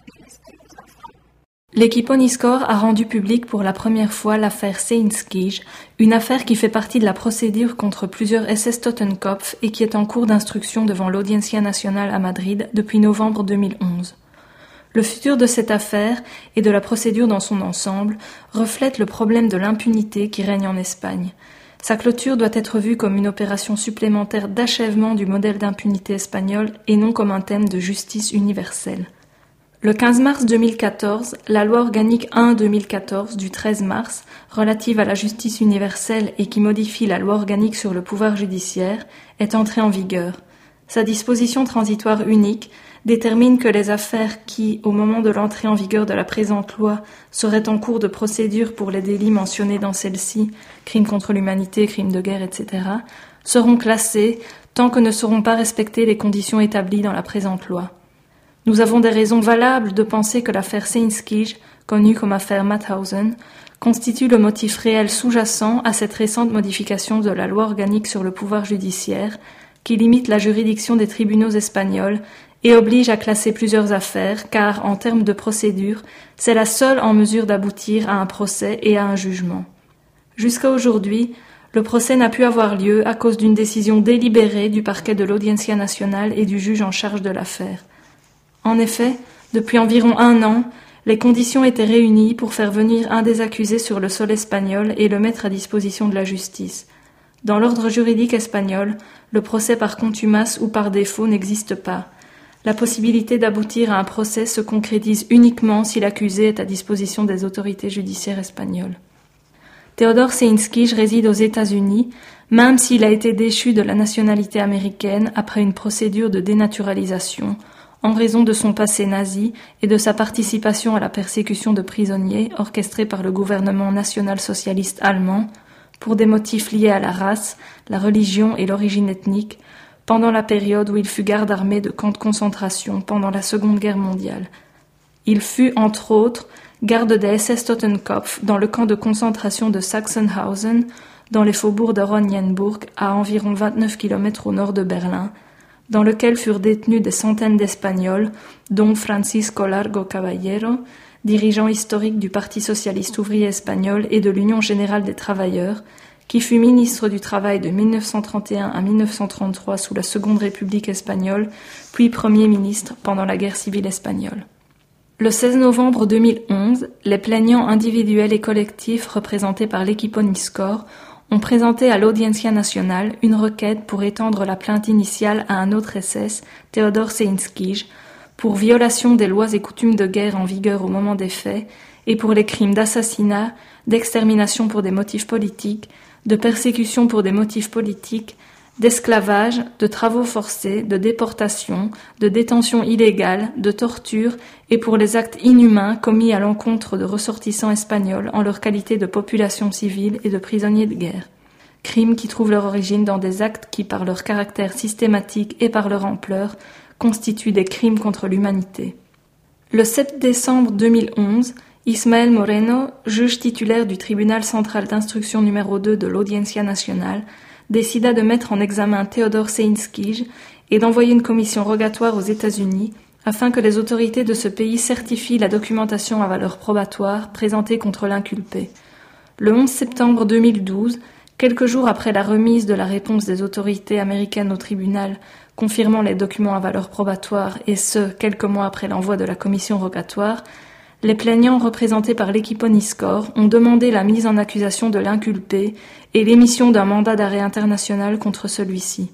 L'équipe Oniscore a rendu public pour la première fois l'affaire Seinskij, une affaire qui fait partie de la procédure contre plusieurs SS Totenkopf et qui est en cours d'instruction devant l'Audiencia Nacional à Madrid depuis novembre 2011. Le futur de cette affaire et de la procédure dans son ensemble reflète le problème de l'impunité qui règne en Espagne. Sa clôture doit être vue comme une opération supplémentaire d'achèvement du modèle d'impunité espagnol et non comme un thème de justice universelle. Le 15 mars 2014, la loi organique 1/2014 du 13 mars, relative à la justice universelle et qui modifie la loi organique sur le pouvoir judiciaire, est entrée en vigueur. Sa disposition transitoire unique détermine que les affaires qui, au moment de l'entrée en vigueur de la présente loi, seraient en cours de procédure pour les délits mentionnés dans celle-ci, crimes contre l'humanité, crimes de guerre, etc., seront classées tant que ne seront pas respectées les conditions établies dans la présente loi. Nous avons des raisons valables de penser que l'affaire Seinskij, connue comme affaire Mauthausen, constitue le motif réel sous-jacent à cette récente modification de la loi organique sur le pouvoir judiciaire, qui limite la juridiction des tribunaux espagnols et oblige à classer plusieurs affaires, car, en termes de procédure, c'est la seule en mesure d'aboutir à un procès et à un jugement. Jusqu'à aujourd'hui, le procès n'a pu avoir lieu à cause d'une décision délibérée du parquet de l'Audiencia Nacional et du juge en charge de l'affaire. En effet, depuis environ 1 an, les conditions étaient réunies pour faire venir un des accusés sur le sol espagnol et le mettre à disposition de la justice. Dans l'ordre juridique espagnol, le procès par contumace ou par défaut n'existe pas. La possibilité d'aboutir à un procès se concrétise uniquement si l'accusé est à disposition des autorités judiciaires espagnoles. Theodore Seinskij réside aux États-Unis, même s'il a été déchu de la nationalité américaine après une procédure de dénaturalisation, en raison de son passé nazi et de sa participation à la persécution de prisonniers orchestrée par le gouvernement national-socialiste allemand pour des motifs liés à la race, la religion et l'origine ethnique, pendant la période où il fut garde armé de camps de concentration pendant la Seconde Guerre mondiale. Il fut, entre autres, garde des SS Totenkopf dans le camp de concentration de Sachsenhausen, dans les faubourgs de Oranienburg, à environ 29 km au nord de Berlin, dans lequel furent détenus des centaines d'Espagnols, dont Francisco Largo Caballero, dirigeant historique du Parti socialiste ouvrier espagnol et de l'Union générale des travailleurs, qui fut ministre du Travail de 1931 à 1933 sous la Seconde République espagnole, puis Premier ministre pendant la guerre civile espagnole. Le 16 novembre 2011, les plaignants individuels et collectifs représentés par l'équipe Oniscore ont présenté à l'Audiencia Nacional une requête pour étendre la plainte initiale à un autre SS, Theodore Seinskij, pour violation des lois et coutumes de guerre en vigueur au moment des faits et pour les crimes d'assassinat, d'extermination pour des motifs politiques, de persécution pour des motifs politiques, d'esclavage, de travaux forcés, de déportation, de détention illégale, de torture et pour les actes inhumains commis à l'encontre de ressortissants espagnols en leur qualité de population civile et de prisonniers de guerre. Crimes qui trouvent leur origine dans des actes qui, par leur caractère systématique et par leur ampleur, constituent des crimes contre l'humanité. Le 7 décembre 2011, Ismael Moreno, juge titulaire du tribunal central d'instruction numéro 2 de l'Audiencia Nacional, décida de mettre en examen Theodore Seinskij et d'envoyer une commission rogatoire aux États-Unis afin que les autorités de ce pays certifient la documentation à valeur probatoire présentée contre l'inculpé. Le 11 septembre 2012, quelques jours après la remise de la réponse des autorités américaines au tribunal confirmant les documents à valeur probatoire et ce, quelques mois après l'envoi de la commission rogatoire, les plaignants représentés par l'équipe Oniscore ont demandé la mise en accusation de l'inculpé et l'émission d'un mandat d'arrêt international contre celui-ci.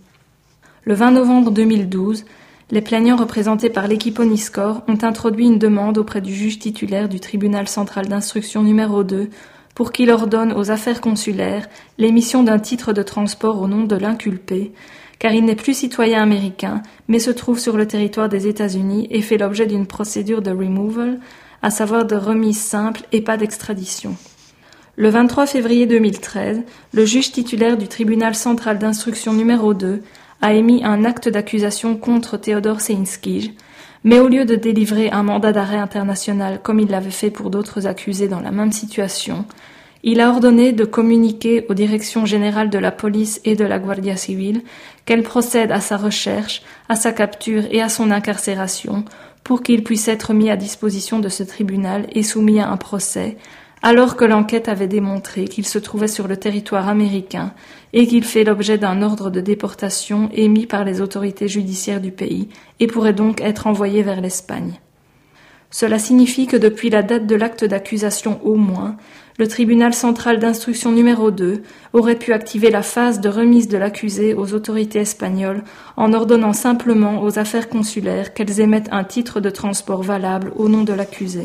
Le 20 novembre 2012, les plaignants représentés par l'équipe Oniscore ont introduit une demande auprès du juge titulaire du tribunal central d'instruction numéro 2 pour qu'il ordonne aux affaires consulaires l'émission d'un titre de transport au nom de l'inculpé, car il n'est plus citoyen américain, mais se trouve sur le territoire des États-Unis et fait l'objet d'une procédure de removal, à savoir de remise simple et pas d'extradition. Le 23 février 2013, le juge titulaire du tribunal central d'instruction numéro 2 a émis un acte d'accusation contre Theodore Seinskij, mais au lieu de délivrer un mandat d'arrêt international comme il l'avait fait pour d'autres accusés dans la même situation, il a ordonné de communiquer aux directions générales de la police et de la Guardia Civil qu'elles procèdent à sa recherche, à sa capture et à son incarcération pour qu'il puisse être mis à disposition de ce tribunal et soumis à un procès, alors que l'enquête avait démontré qu'il se trouvait sur le territoire américain et qu'il fait l'objet d'un ordre de déportation émis par les autorités judiciaires du pays et pourrait donc être envoyé vers l'Espagne. Cela signifie que depuis la date de l'acte d'accusation au moins, le tribunal central d'instruction numéro 2 aurait pu activer la phase de remise de l'accusé aux autorités espagnoles en ordonnant simplement aux affaires consulaires qu'elles émettent un titre de transport valable au nom de l'accusé.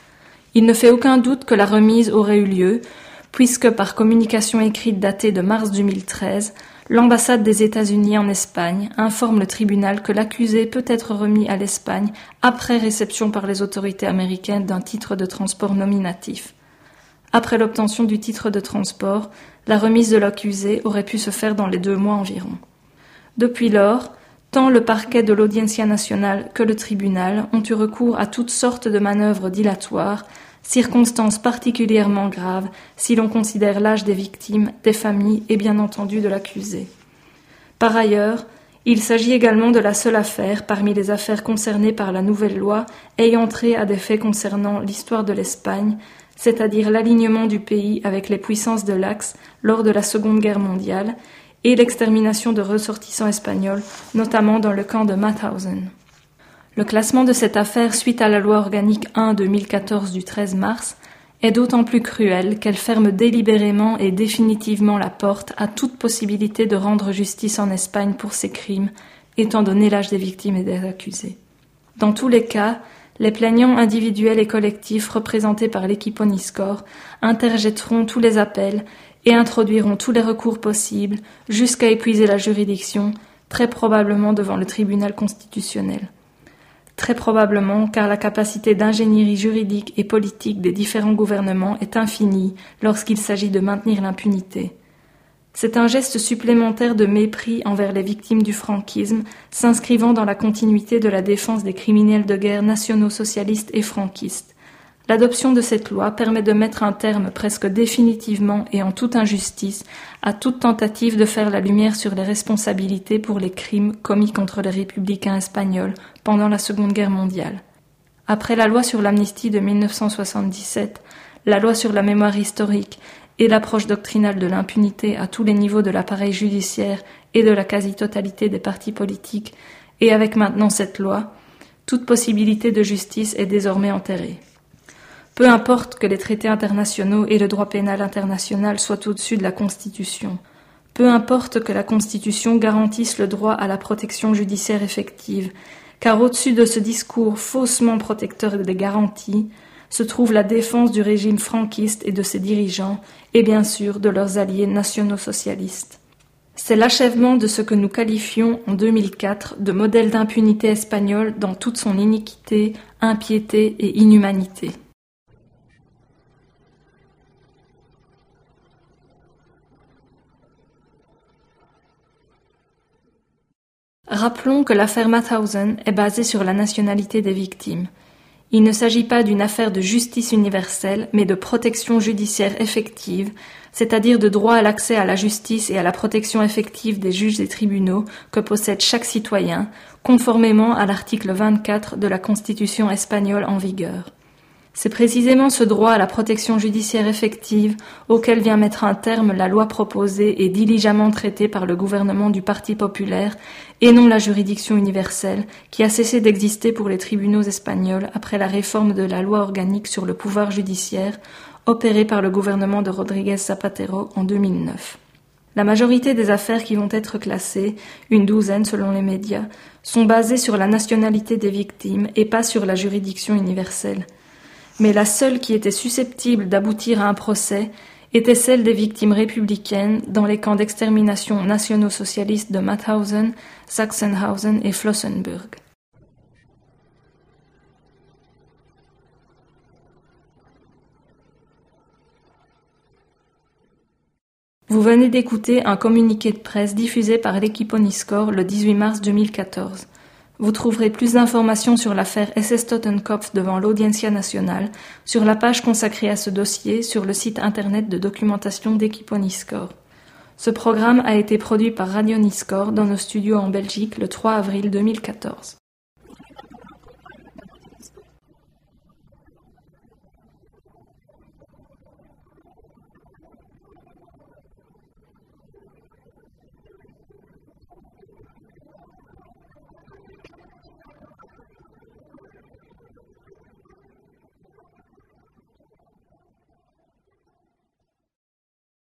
Il ne fait aucun doute que la remise aurait eu lieu, puisque par communication écrite datée de mars 2013, l'ambassade des États-Unis en Espagne informe le tribunal que l'accusé peut être remis à l'Espagne après réception par les autorités américaines d'un titre de transport nominatif. Après l'obtention du titre de transport, la remise de l'accusé aurait pu se faire dans les 2 mois environ. Depuis lors, tant le parquet de l'Audiencia nationale que le tribunal ont eu recours à toutes sortes de manœuvres dilatoires, circonstances particulièrement graves si l'on considère l'âge des victimes, des familles et bien entendu de l'accusé. Par ailleurs, il s'agit également de la seule affaire parmi les affaires concernées par la nouvelle loi ayant trait à des faits concernant l'histoire de l'Espagne, c'est-à-dire l'alignement du pays avec les puissances de l'Axe lors de la Seconde Guerre mondiale et l'extermination de ressortissants espagnols, notamment dans le camp de Mauthausen. Le classement de cette affaire suite à la loi organique 1/2014 du 13 mars est d'autant plus cruel qu'elle ferme délibérément et définitivement la porte à toute possibilité de rendre justice en Espagne pour ces crimes, étant donné l'âge des victimes et des accusés. Dans tous les cas, les plaignants individuels et collectifs représentés par l'équipe Oniscore interjetteront tous les appels et introduiront tous les recours possibles jusqu'à épuiser la juridiction, très probablement devant le tribunal constitutionnel. Très probablement car la capacité d'ingénierie juridique et politique des différents gouvernements est infinie lorsqu'il s'agit de maintenir l'impunité. C'est un geste supplémentaire de mépris envers les victimes du franquisme, s'inscrivant dans la continuité de la défense des criminels de guerre nationaux-socialistes et franquistes. L'adoption de cette loi permet de mettre un terme presque définitivement et en toute injustice à toute tentative de faire la lumière sur les responsabilités pour les crimes commis contre les républicains espagnols pendant la Seconde Guerre mondiale. Après la loi sur l'amnistie de 1977, la loi sur la mémoire historique et l'approche doctrinale de l'impunité à tous les niveaux de l'appareil judiciaire et de la quasi-totalité des partis politiques, et avec maintenant cette loi, toute possibilité de justice est désormais enterrée. Peu importe que les traités internationaux et le droit pénal international soient au-dessus de la Constitution. Peu importe que la Constitution garantisse le droit à la protection judiciaire effective, car au-dessus de ce discours faussement protecteur des garanties se trouve la défense du régime franquiste et de ses dirigeants, et bien sûr de leurs alliés nationaux-socialistes. C'est l'achèvement de ce que nous qualifions en 2004 de modèle d'impunité espagnole dans toute son iniquité, impiété et inhumanité. Rappelons que l'affaire Mauthausen est basée sur la nationalité des victimes. Il ne s'agit pas d'une affaire de justice universelle, mais de protection judiciaire effective, c'est-à-dire de droit à l'accès à la justice et à la protection effective des juges et tribunaux que possède chaque citoyen, conformément à l'article 24 de la Constitution espagnole en vigueur. C'est précisément ce droit à la protection judiciaire effective auquel vient mettre un terme la loi proposée et diligemment traitée par le gouvernement du Parti populaire et non la juridiction universelle qui a cessé d'exister pour les tribunaux espagnols après la réforme de la loi organique sur le pouvoir judiciaire opérée par le gouvernement de Rodríguez Zapatero en 2009. La majorité des affaires qui vont être classées, une douzaine selon les médias, sont basées sur la nationalité des victimes et pas sur la juridiction universelle. Mais la seule qui était susceptible d'aboutir à un procès était celle des victimes républicaines dans les camps d'extermination nationaux-socialistes de Mauthausen, Sachsenhausen et Flossenbürg. Vous venez d'écouter un communiqué de presse diffusé par l'équipe Oniscore le 18 mars 2014. Vous trouverez plus d'informations sur l'affaire SS Totenkopf devant l'Audiencia nationale sur la page consacrée à ce dossier sur le site internet de documentation d'équipe Oniscore. Ce programme a été produit par Radio Oniscore dans nos studios en Belgique le 3 avril 2014.